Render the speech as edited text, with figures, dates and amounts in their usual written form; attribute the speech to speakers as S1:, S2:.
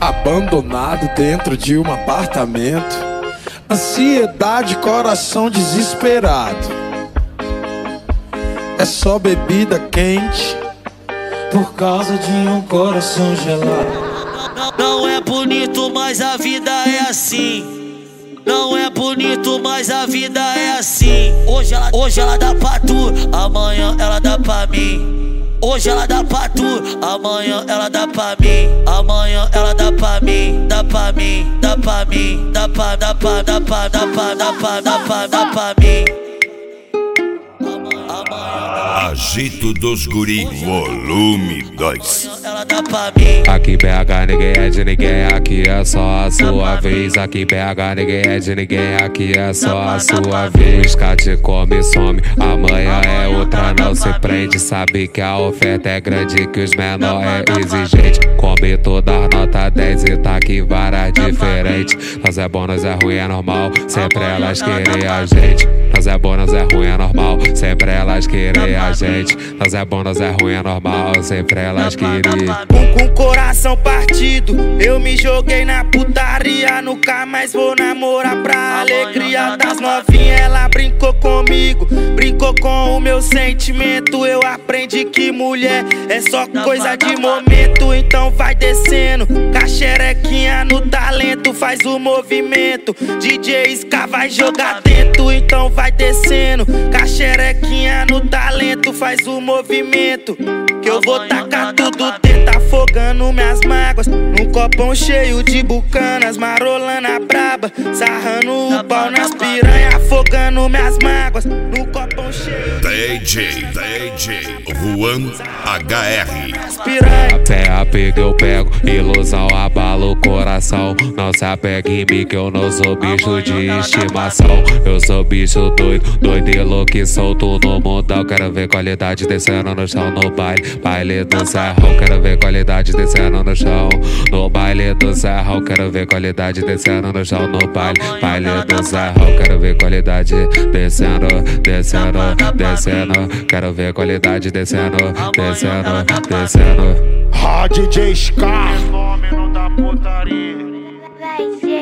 S1: Abandonado dentro de um apartamento, ansiedade, coração desesperado. É só bebida quente por causa de um coração gelado.
S2: Não é bonito, mas a vida é assim. Não é bonito, mas a vida é assim. Hoje ela dá pra tu, amanhã ela dá pra mim. Hoje ela dá pra tu, amanhã ela dá pra mim. Amanhã ela dá pra mim, dá pra mim, dá pra mim, dá pra mim.
S3: Agito dos Guri, volume 2.
S4: Aqui BH ninguém é de ninguém, aqui é só a sua vez. Aqui BH ninguém é de ninguém, aqui é só a sua vez. Cate come, some, amanhã é outra, não se prende. Sabe que a oferta é grande, que os menor é exigente. Come todas nota 10 e tá aqui várias diferentes. Nós é bom, nós é ruim, é normal, sempre elas querem a gente. Nós é bom, nós é ruim, é normal, sempre elas querem a gente. Nós é bom, nós é ruim, é normal, sempre elas querem.
S5: Com coração partido, eu me joguei na putaria. Nunca mais vou namorar pra alegria das novinhas. Ela brincou comigo, brincou com o meu sentimento. Eu aprendi que mulher é só coisa de momento. Então vai descendo, caxerequinha no talento, faz o movimento. DJ Ska vai jogar dentro, então vai descendo, caxerequinha no talento, faz o movimento. Que eu vou tacar tudo dentro, afogando minhas mágoas num copão cheio de bucanas, marolando a braba, sarrando o pau nas piranhas, afogando minhas mágoas num copão cheio de
S3: DJ Juan HR.
S4: Até apego eu pego, ilusão abala o coração. Não se apegue em mim que eu não sou bicho de estimação. Eu sou bicho doido, doido e louco e solto no mundão. Quero ver qualidade descendo no chão no baile, baile do serrão. Quero ver qualidade descendo no chão no baile do serrão. Quero ver qualidade descendo no chão no baile, baile do serrão. Quero ver qualidade descendo, descendo, descendo. Quero ver qualidade descendo, descendo, descendo.
S1: DJ Ska,
S5: fenômeno da putaria.
S6: Vai ser